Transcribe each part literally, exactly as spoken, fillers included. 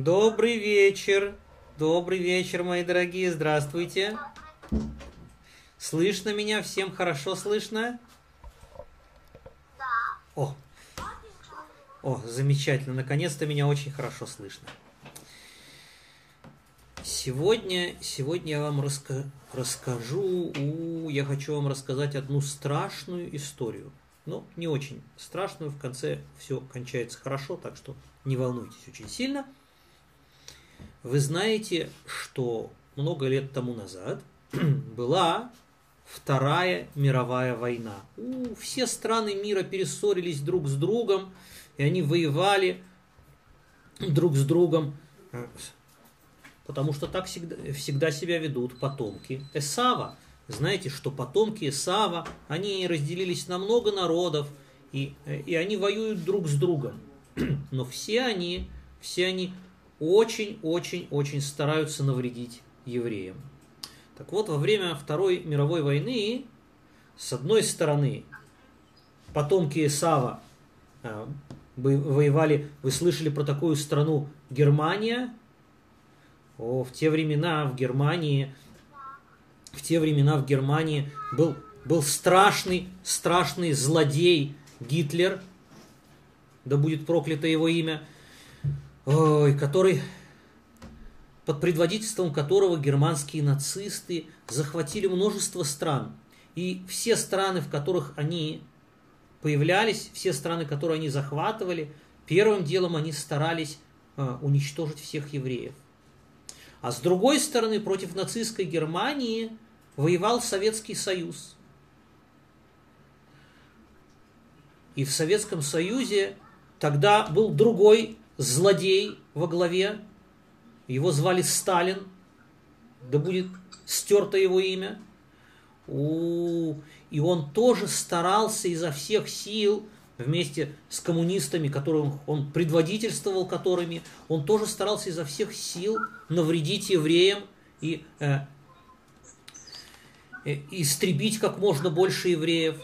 Добрый вечер. Добрый вечер, мои дорогие. Здравствуйте. Слышно меня? Всем хорошо слышно? О, о, замечательно. Наконец-то меня очень хорошо слышно. Сегодня, сегодня я вам раска расскажу, у, я хочу вам рассказать одну страшную историю. Но не очень страшную, в конце все кончается хорошо, так что не волнуйтесь очень сильно. Вы знаете, что много лет тому назад была Вторая мировая война. У, все страны мира перессорились друг с другом, и они воевали друг с другом, потому что так всегда, всегда себя ведут потомки Эсава. Знаете, что потомки Эсава, они разделились на много народов, и, и они воюют друг с другом. Но все они, все они очень-очень-очень стараются навредить евреям. Так вот, во время Второй мировой войны, с одной стороны, потомки Эсава э, воевали, вы слышали про такую страну Германия? О, в те времена в Германии, в те времена в Германии был, был страшный, страшный злодей Гитлер, да будет проклято его имя, ой, который... под предводительством которого германские нацисты захватили множество стран. И все страны, в которых они появлялись, все страны, которые они захватывали, первым делом они старались э, уничтожить всех евреев. А с другой стороны, против нацистской Германии воевал Советский Союз. И в Советском Союзе тогда был другой злодей во главе. Его звали Сталин, да будет стерто его имя. У, и он тоже старался изо всех сил, вместе с коммунистами, которым он предводительствовал, которыми, он тоже старался изо всех сил навредить евреям и э, э, истребить как можно больше евреев.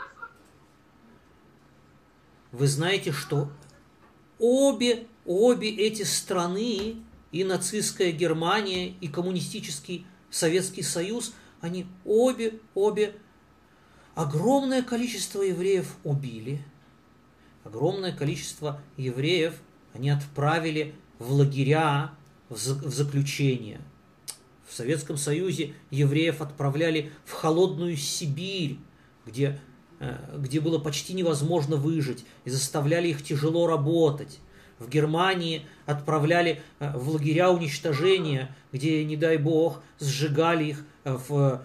Вы знаете, что обе, обе эти страны, и нацистская Германия, и коммунистический Советский Союз, они обе, обе огромное количество евреев убили. Огромное количество евреев они отправили в лагеря, в заключение. В Советском Союзе евреев отправляли в холодную Сибирь, где, где было почти невозможно выжить, и заставляли их тяжело работать. В Германии отправляли в лагеря уничтожения, где, не дай бог, сжигали их в,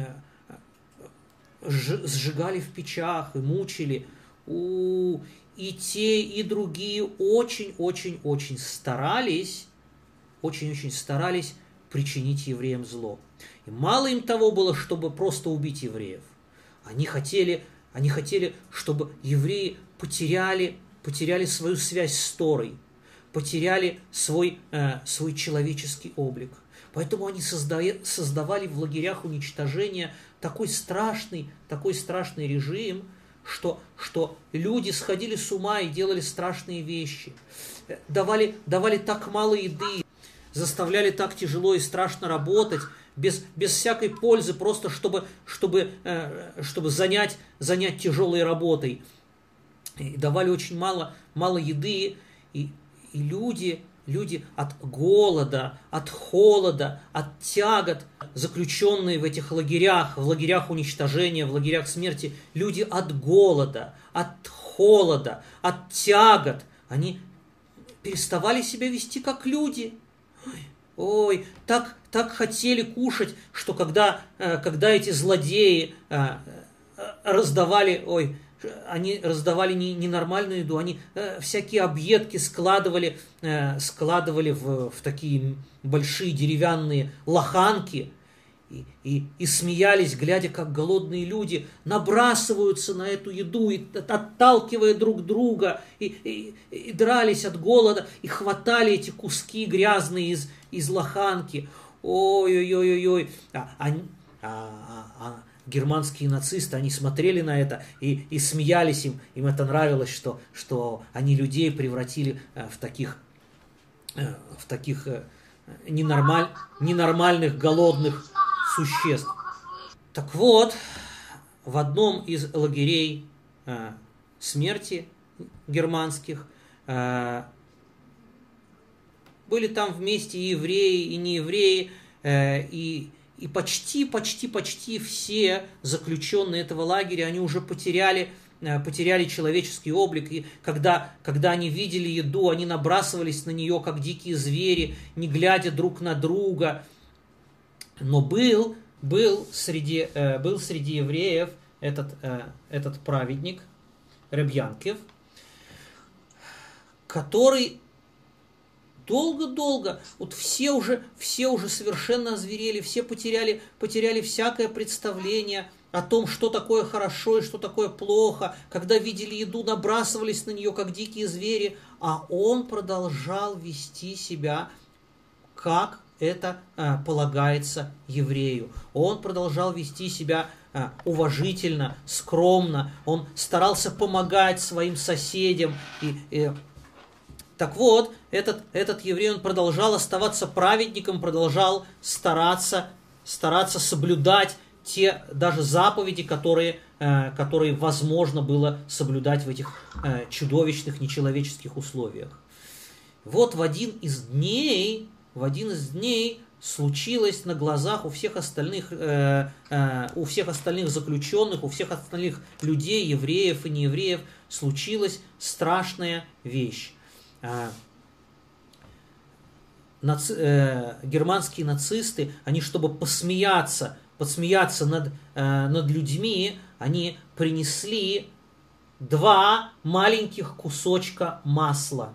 сжигали в печах и мучили. И те, и другие очень-очень-очень старались, очень-очень старались причинить евреям зло. И мало им того было, чтобы просто убить евреев. Они хотели, они хотели, чтобы евреи потеряли потеряли свою связь с Торой, потеряли свой, э, свой человеческий облик. Поэтому они создали, создавали в лагерях уничтожения такой страшный, такой страшный режим, что, что люди сходили с ума и делали страшные вещи. Давали, давали так мало еды, заставляли так тяжело и страшно работать, без, без всякой пользы, просто чтобы, чтобы, э, чтобы занять, занять тяжелой работой. И давали очень мало, мало еды, и, и люди, люди от голода, от холода, от тягот, заключенные в этих лагерях, в лагерях уничтожения, в лагерях смерти, люди от голода, от холода, от тягот, они переставали себя вести как люди. Ой, так, так хотели кушать, что когда, когда эти злодеи раздавали, ой, они раздавали не, ненормальную еду, они э, всякие объедки складывали, э, складывали в, в такие большие деревянные лоханки и, и, и смеялись, глядя, как голодные люди набрасываются на эту еду, и, отталкивая друг друга, и, и, и дрались от голода, и хватали эти куски грязные из, из лоханки. Ой-ой-ой-ой-ой. А, а, а, а, германские нацисты, они смотрели на это и, и смеялись им, им это нравилось, что, что они людей превратили в таких, в таких ненормаль, ненормальных голодных существ. Так вот, в одном из лагерей э, смерти германских э, были там вместе и евреи, и неевреи, э, и, и почти, почти, почти все заключенные этого лагеря, они уже потеряли, э, потеряли человеческий облик, и когда, когда они видели еду, они набрасывались на нее, как дикие звери, не глядя друг на друга. Но был... Был среди, э, был среди евреев этот, э, этот праведник, Реб Янкев, который долго-долго, вот все уже, все уже совершенно озверели, все потеряли, потеряли всякое представление о том, что такое хорошо и что такое плохо. Когда видели еду, набрасывались на нее, как дикие звери, а он продолжал вести себя, как это а, полагается еврею. Он продолжал вести себя а, уважительно, скромно. Он старался помогать своим соседям. И, и, так вот, этот, этот еврей, он продолжал оставаться праведником, продолжал стараться, стараться соблюдать те даже заповеди, которые, а, которые возможно было соблюдать в этих а, чудовищных, нечеловеческих условиях. Вот в один из дней В один из дней случилось на глазах у всех остальных, э, э, у всех остальных заключенных, у всех остальных людей, евреев и неевреев, случилась страшная вещь. Э, наци, э, германские нацисты, они, чтобы посмеяться, посмеяться над, э, над людьми, они принесли два маленьких кусочка масла.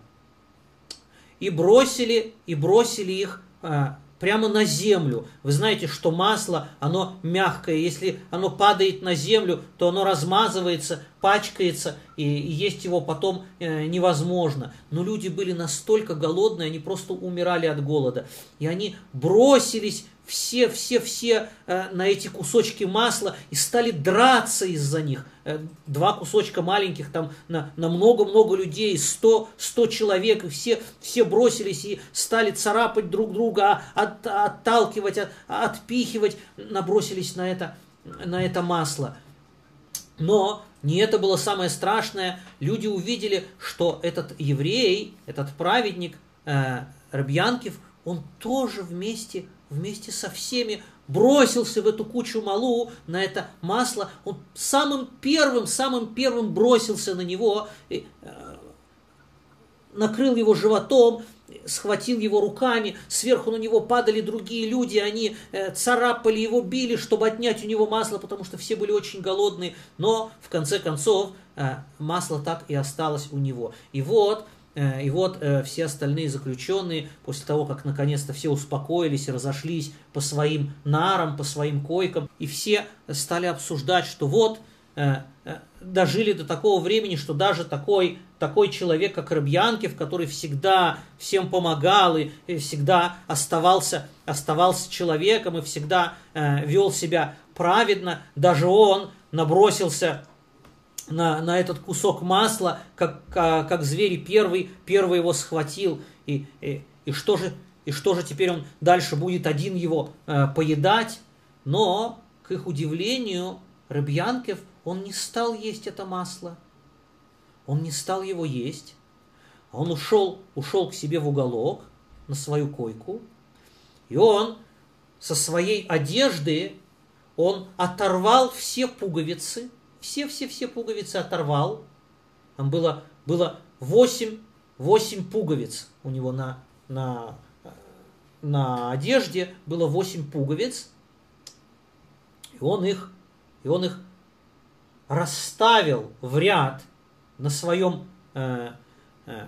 И бросили, и бросили их а, прямо на землю. Вы знаете, что масло, оно мягкое. Если оно падает на землю, то оно размазывается, пачкается, и, и есть его потом э, невозможно. Но люди были настолько голодные, они просто умирали от голода. И они бросились все, все, все э, на эти кусочки масла и стали драться из-за них. Э, два кусочка маленьких, там на, на много-много людей, сто, сто человек, и все, все бросились и стали царапать друг друга, от, отталкивать, от, отпихивать, набросились на это, на это масло. Но не это было самое страшное. Люди увидели, что этот еврей, этот праведник э, Реб Янкев, он тоже вместе, вместе со всеми бросился в эту кучу малу, на это масло. Он самым первым, самым первым бросился на него, и, э, накрыл его животом, схватил его руками, сверху на него падали другие люди, они э, царапали его, били, чтобы отнять у него масло, потому что все были очень голодные, но в конце концов э, масло так и осталось у него. И вот, э, и вот э, все остальные заключенные, после того, как наконец-то все успокоились и разошлись по своим нарам, по своим койкам, и все стали обсуждать, что вот, э, э, дожили до такого времени, что даже такой, такой человек, как Реб Янкев, который всегда всем помогал и, и всегда оставался, оставался человеком и всегда э, вел себя праведно, даже он набросился на, на этот кусок масла, как, как, как зверь, и первый, первый его схватил. И, и, и, что же, и что же теперь он дальше будет один его э, поедать? Но, к их удивлению, Реб Янкев, он не стал есть это масло. Он не стал его есть. Он ушел, ушел к себе в уголок, на свою койку. И он со своей одежды, он оторвал все пуговицы. Все-все-все пуговицы оторвал. Там было, было восемь, восемь пуговиц у него на, на, на одежде. Было восемь пуговиц. И он их, и он их расставил в ряд на своем, э, э,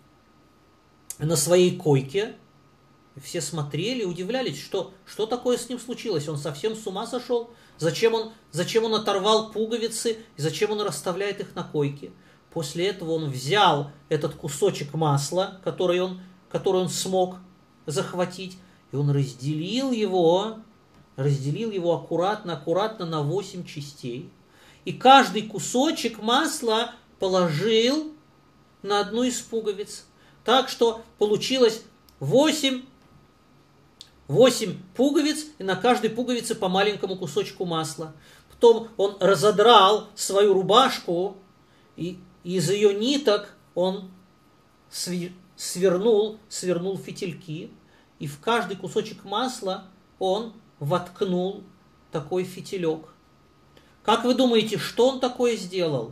на своей койке. Все смотрели, удивлялись, что, что такое с ним случилось. Он совсем с ума сошел? Зачем он, зачем он оторвал пуговицы? И зачем он расставляет их на койке? После этого он взял этот кусочек масла, который он, который он смог захватить, и он разделил его, разделил его аккуратно, аккуратно на восемь частей. И каждый кусочек масла положил на одну из пуговиц. Так что получилось, восемь, восемь пуговиц, и на каждой пуговице по маленькому кусочку масла. Потом он разодрал свою рубашку, и из ее ниток он свернул, свернул фитильки, и в каждый кусочек масла он воткнул такой фитилек. Как вы думаете, что он такое сделал?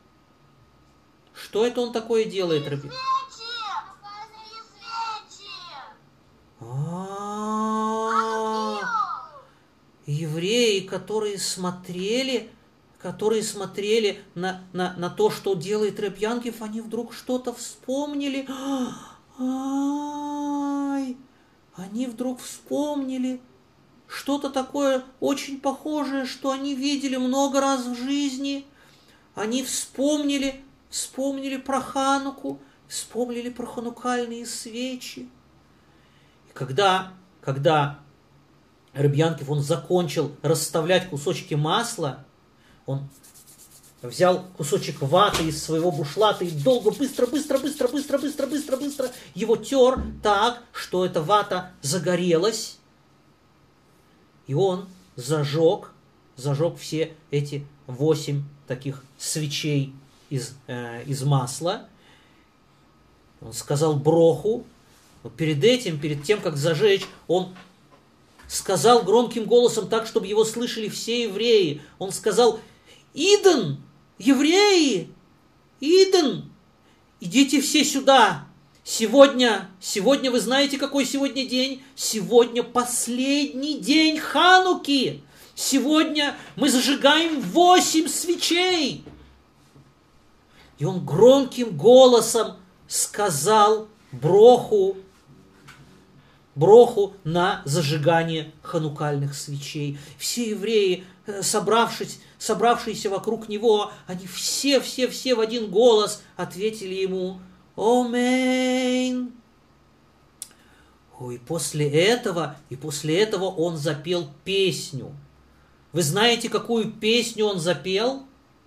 Что это он такое делает, Раби? А, евреи, которые смотрели, которые смотрели на, на, на то, что делает Реб Янкив, они вдруг что-то вспомнили. Ай, они вдруг вспомнили что-то такое очень похожее, что они видели много раз в жизни. Они вспомнили, вспомнили про Хануку, вспомнили про ханукальные свечи. И когда, когда Реб Янкив, он закончил расставлять кусочки масла, он взял кусочек ваты из своего бушлата и долго, быстро, быстро, быстро, быстро, быстро, быстро, быстро его тер так, что эта вата загорелась. И он зажег, зажег все эти восемь таких свечей из, э, из масла. Он сказал броху. Но перед этим, перед тем, как зажечь, он сказал громким голосом так, чтобы его слышали все евреи. Он сказал: «Иден, евреи, Иден, идите все сюда. Сегодня, сегодня вы знаете, какой сегодня день? Сегодня последний день Хануки. Сегодня мы зажигаем восемь свечей». И он громким голосом сказал броху, броху на зажигание ханукальных свечей. Все евреи, собравшись, собравшиеся вокруг него, они все, все, все в один голос ответили ему: «Омейн». Ой, после этого, и после этого он запел песню. Вы знаете, какую песню он запел?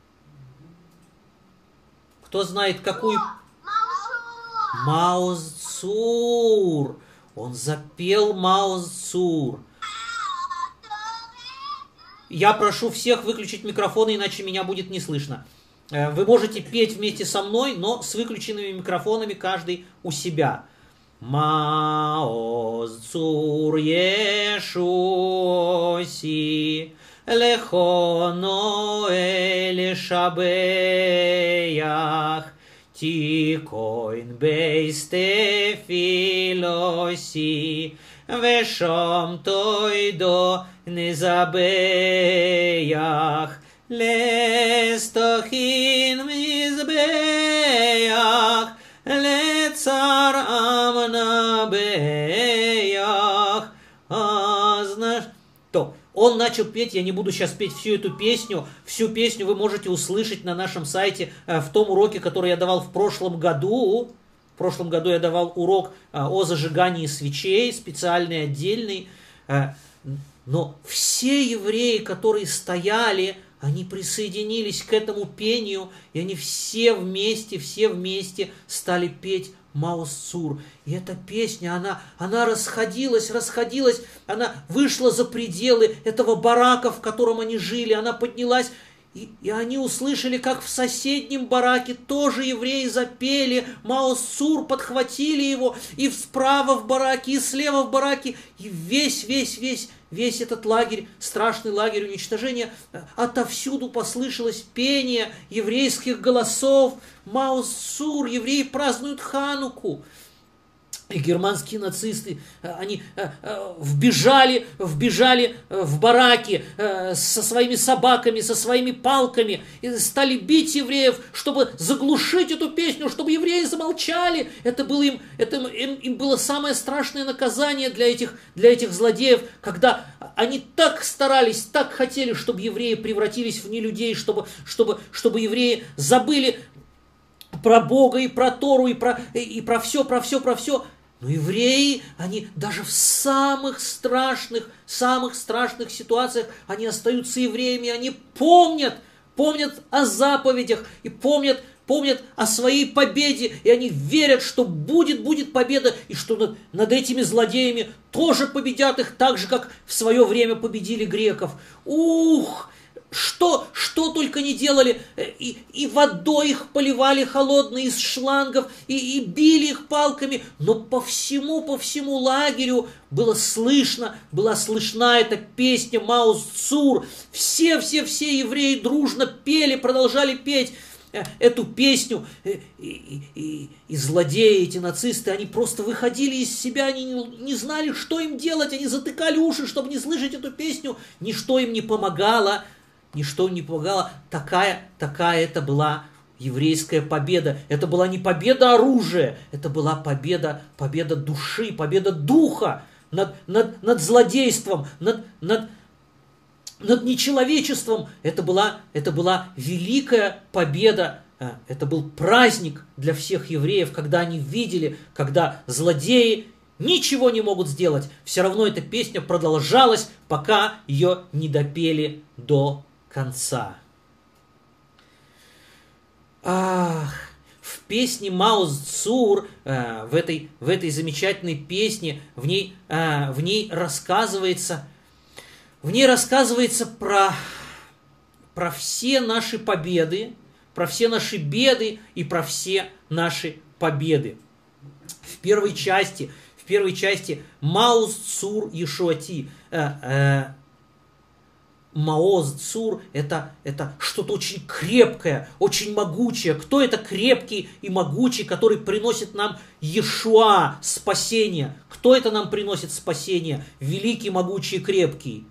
Кто знает, какую? Маоз Цур. Он запел Маоз Цур. Я прошу всех выключить микрофоны, иначе меня будет не слышно. Вы можете петь вместе со мной, но с выключенными микрофонами, каждый у себя. Маоз Цур Ешуоси Лехоно Эле Шабеях Тикоин Бейсте Филоси Вешом Тойдо Незабеях Лестохин Мизбеях Лецар Амнабеях. А знаешь, то он начал петь, я не буду сейчас петь всю эту песню, всю песню вы можете услышать на нашем сайте в том уроке, который я давал в прошлом году. В прошлом году я давал урок о зажигании свечей, специальный, отдельный. Но все евреи, которые стояли, они присоединились к этому пению, и они все вместе, все вместе стали петь Маоз Цур. И эта песня, она, она расходилась, расходилась, она вышла за пределы этого барака, в котором они жили, она поднялась, и, и они услышали, как в соседнем бараке тоже евреи запели Маоз Цур, подхватили его, и справа в бараке, и слева в бараке, и весь, весь, весь, весь этот лагерь, страшный лагерь уничтожения, отовсюду послышалось пение еврейских голосов. Маоз Цур, евреи празднуют Хануку. И германские нацисты, они вбежали, вбежали в бараки со своими собаками, со своими палками, и стали бить евреев, чтобы заглушить эту песню, чтобы евреи замолчали. Это было им, это им, им было самое страшное наказание для этих, для этих злодеев, когда они так старались, так хотели, чтобы евреи превратились в нелюдей, чтобы, чтобы, чтобы евреи забыли про Бога и про Тору, и про, и про все, про все, про все. Но евреи, они даже в самых страшных, самых страшных ситуациях, они остаются евреями, они помнят, помнят о заповедях, и помнят, помнят о своей победе, и они верят, что будет, будет победа, и что над, над этими злодеями тоже победят их так же, как в свое время победили греков. Ух! Что, что только не делали, и, и водой их поливали холодной из шлангов, и, и били их палками, но по всему, по всему лагерю было слышно, была слышна эта песня Маоз-Цур. Все, все, все евреи дружно пели, продолжали петь эту песню, и, и, и, и злодеи, эти нацисты, они просто выходили из себя, они не, не знали, что им делать, они затыкали уши, чтобы не слышать эту песню, ничто им не помогало. Ничто не помогало. Такая, такая это была еврейская победа. Это была не победа оружия, это была победа, победа души, победа духа над, над, над злодейством, над, над, над нечеловечеством. Это была, это была великая победа. Это был праздник для всех евреев, когда они видели, когда злодеи ничего не могут сделать. Все равно эта песня продолжалась, пока ее не допели до конца. Ах, в песне Маоз-Цур, э, в, этой, в этой замечательной песне, в ней, э, в ней рассказывается, в ней рассказывается про, про все наши победы, про все наши беды и про все наши победы. В первой части, в первой части Маоз-Цур Ешуати, э, э, Маоз-Цур это, это что-то очень крепкое, очень могучее. Кто это крепкий и могучий, который приносит нам Иешуа, спасение? Кто это нам приносит спасение? Великий, могучий и крепкий.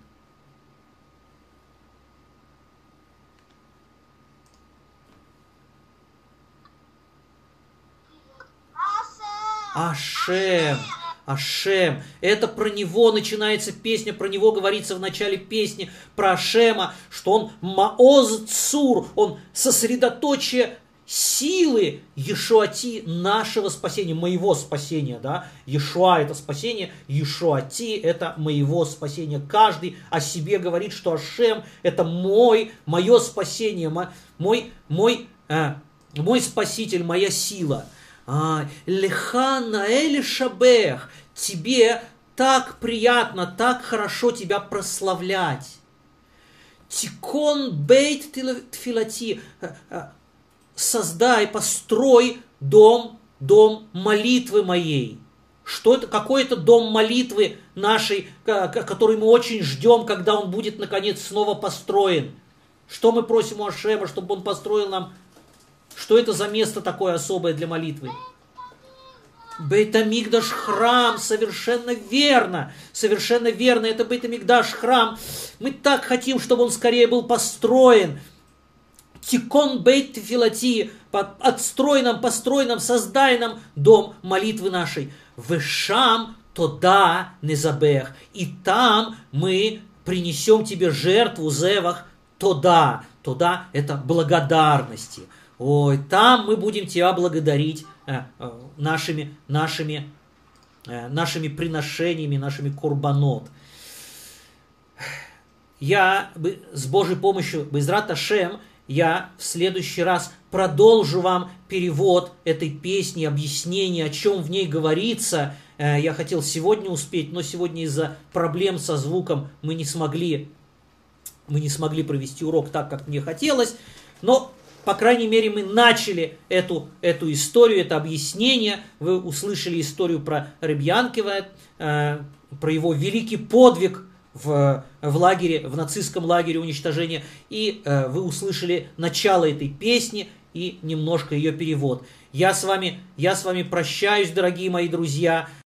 Ашем. Ашем. Это про него начинается песня, про него говорится в начале песни, про Ашема, что он Маоз-Цур, он сосредоточие силы Ешуати, нашего спасения, моего спасения. Да? Ешуа это спасение, Ешуати это моего спасения. Каждый о себе говорит, что Ашем это мой, мое спасение, мой, мой, э, мой спаситель, моя сила. Леха наэль шабех, тебе так приятно, так хорошо тебя прославлять. Тикон бейт тфилати, создай, построй дом, дом молитвы моей. Что это? Какой это дом молитвы нашей, который мы очень ждем, когда он будет наконец снова построен? Что мы просим у Ашема, чтобы он построил нам? Что это за место такое особое для молитвы? Бейт-Амикдаш, храм, совершенно верно, совершенно верно, это Бейт-Амикдаш, храм. Мы так хотим, чтобы он скорее был построен. Тикон бейт-филати, отстрой нам, построй нам, создай нам дом молитвы нашей. Вешам тода незабех, и там мы принесем тебе жертву зевах тода. Тода это благодарности. Ой, там мы будем тебя благодарить э, э, нашими, нашими, э, нашими приношениями, нашими курбанот. Я с Божьей помощью, Безрат Ашем, я в следующий раз продолжу вам перевод этой песни, объяснение, о чем в ней говорится. Э, я хотел сегодня успеть, но сегодня из-за проблем со звуком мы не смогли, мы не смогли провести урок так, как мне хотелось. Но по крайней мере, мы начали эту, эту историю, это объяснение. Вы услышали историю про Ребби Янкива, э, про его великий подвиг в, в лагере, в нацистском лагере уничтожения. И э, вы услышали начало этой песни и немножко ее перевод. Я с вами, я с вами прощаюсь, дорогие мои друзья.